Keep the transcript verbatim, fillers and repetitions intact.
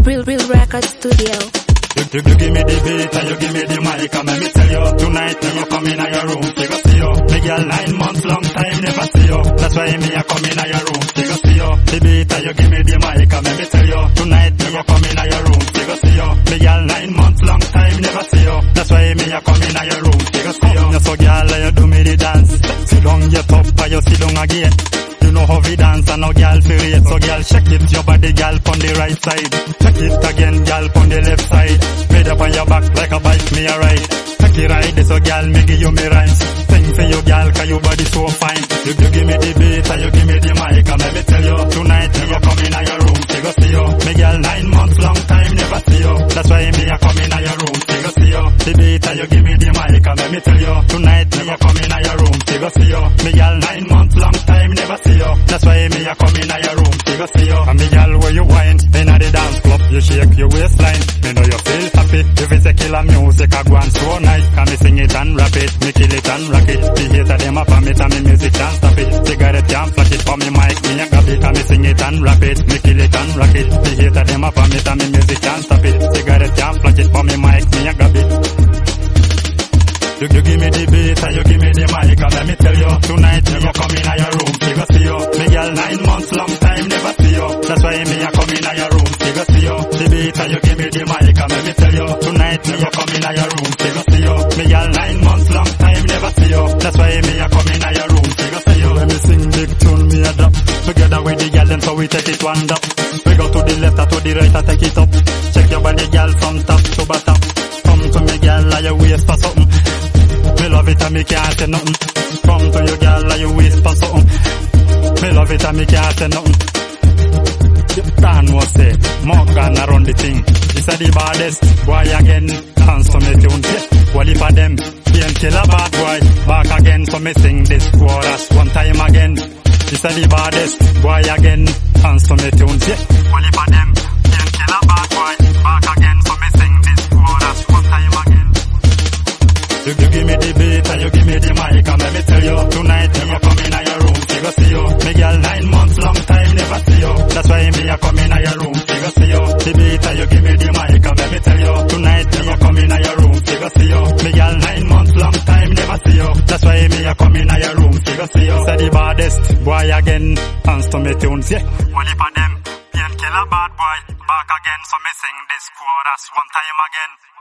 Real, real record studio. You, you, you give me the beat and you give me the mic, and let me tell you, tonight when you come in your room, take a see you. Me girl nine months, long time, never see you. That's why me I come in your room, take a see you. The beat and you give me the mic, and let me tell you, tonight when you come in your room, take a see you. Me girl nine months, long time, never see you. That's why me I come in your room, take a see you. You so girl, you do me the dance. Sit down, get up, and you sit down again. You know how we dance and no girl feel it. So girl, shake it, your body girl on the right side. Shake it again, girl on the left side. Made up on your back like a bike, me a ride. Take it right, so girl, me give you me rhymes. Sing for you girl, cause your body so fine. You, you give me the beat and you give me the mic, and let me tell you, tonight when you come in your room, take go see you. Me girl nine months, long time, never see you. That's why me a come in your room, take go see you. The beat and you give me the mic, and let me tell you, tonight when you come in your room, take go see you. Me girl nine months, long time, never see you. That's why me a come in your room, take go see you. And me girl where you wine, in the dance club, you shake your waistline. Me know you feel happy, if it's a killer music, I go on so nice. Can me sing it and rap it, me kill it and rock it. The hater them up and me and me music can't stop it. Cigarette can't flash it, for me mic, me a grab it. Can me sing it and rap it, me kill it and rock it. The hater them up and me and me music can't stop it. Cigarette can't flash it, for me mic, me a grab it. You, you give me the beat and you give me the mic, and let me tell you, tonight when you come in your room, take go see you. Me girl nine months, long time, never see you. That's why me a come in your room, take go see you. The beat and you give me the mic, and let me tell you, tonight when you come in your room, take go see you. Me girl nine months, long time, never see you. That's why me a come in your room, take go see you. When me sing big tune, me a drop. Together with the girl, and so we take it one up. We go to the left or to the right, I take it up. Check your body, girl, from top to bottom. Come to me, girl, like your waist for something. Me love it and me can't say nothing. Come to you girl and you whisper something. Me love it and me can't say nothing. You can't know say, Morgan around the thing. This is the baddest boy again. Dance to me tune. Yeah. Well if of them can't kill a bad boy. Back again so me sing this chorus one time again. This is the baddest boy again. Dance to me tune. Yeah. Well if of them can't kill a bad boy. Back again so me sing this chorus one time again. You, you give me the beat and you give me the mic, and let me tell you, tonight when you come in your room, take go see you. Me girl nine months, long time, never see you. That's why me a come in your room, take go see you. The beat and you give me the mic, and let me tell you, tonight when you come in your room, take go see you. Me girl nine months, long time, never see you. That's why me a come in your room, take go see you. Say the baddest boy again, dance to me tunes, yeah. Well if of them, pain kill a bad boy, back again, so me sing this chorus one time again.